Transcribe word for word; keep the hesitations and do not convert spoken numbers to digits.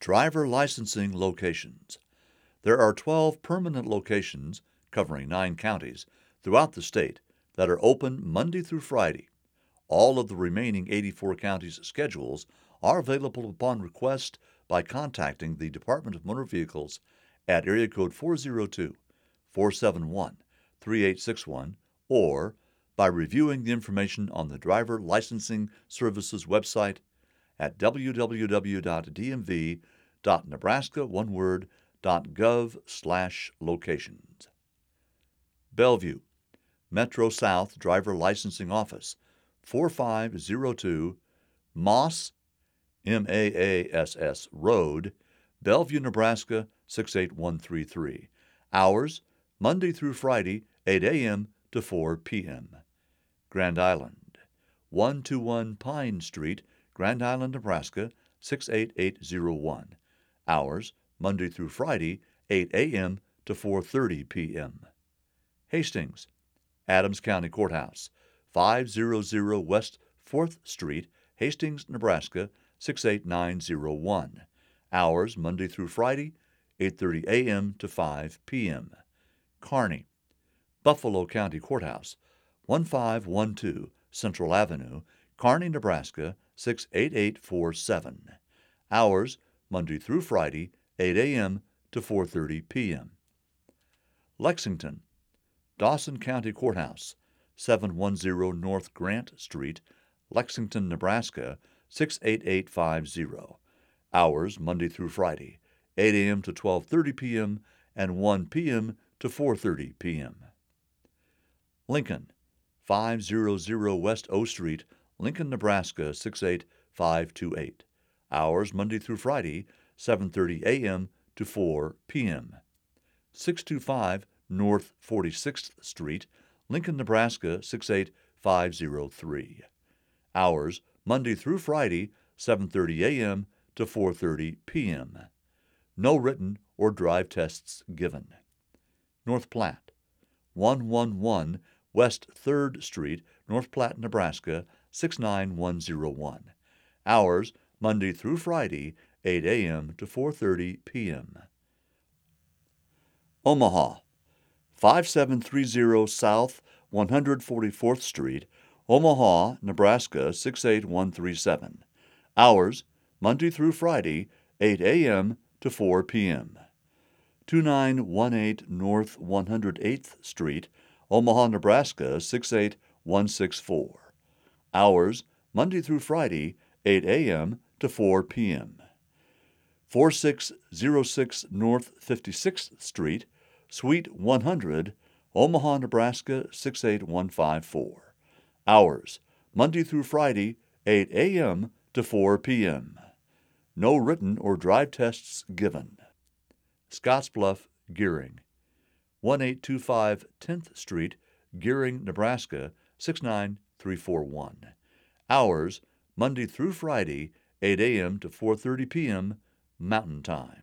Driver licensing locations. There are twelve permanent locations covering nine counties throughout the state that are open Monday through Friday. All of the remaining eighty-four counties' schedules are available upon request by contacting the Department of Motor Vehicles at area code four oh two, four seven one, three eight six one or by reviewing the information on the Driver Licensing Services website at w w w dot d m v dot nebraska one word dot gov slash locations. Bellevue, Metro South Driver Licensing Office, four five zero two Moss, M A A S S Road, Bellevue, Nebraska six eight one three three. Hours, Monday through Friday, eight a m to four p m Grand Island, one twenty-one Pine Street, Grand Island, Nebraska six eight eight zero one. Hours, Monday through Friday, eight a m to four thirty p m Hastings, Adams County Courthouse, five hundred West fourth Street, Hastings, Nebraska six eight nine zero one. Hours, Monday through Friday, eight thirty a m to five p m Kearney, Buffalo County Courthouse, fifteen twelve Central Avenue, Kearney, Nebraska six eight eight four seven. Hours, Monday through Friday, eight a m to four thirty p m Lexington, Dawson County Courthouse, seven ten North Grant Street, Lexington, Nebraska six eight eight five zero. Hours, Monday through Friday, eight a m to twelve thirty p m and one p m to four thirty p m Lincoln, five hundred West O Street, Lincoln, Nebraska six eight five two eight. Hours, Monday through Friday, seven thirty a m to four p m six twenty-five North forty-sixth Street, Lincoln, Nebraska six eight five zero three. Hours, Monday through Friday, seven thirty a m to four thirty p m No written or drive tests given. North Platte, one eleven West third Street, North Platte, Nebraska six nine one zero one. Hours, Monday through Friday, eight a m to four thirty p m Omaha, fifty-seven thirty South one hundred forty-fourth Street, Omaha, Nebraska six eight one three seven. Hours, Monday through Friday, eight a m to four p m twenty-nine eighteen North one hundred eighth Street, Omaha, Nebraska six eight one six four. Hours, Monday through Friday, eight a m to four p m forty-six oh six North fifty-sixth Street, Suite one hundred, Omaha, Nebraska six eight one five four. Hours, Monday through Friday, eight a m to four p m No written or drive tests given. Scottsbluff, Gearing, eighteen twenty-five tenth Street, Gearing, Nebraska six nine three four one. Hours, Monday through Friday, eight a m to four thirty p m Mountain Time.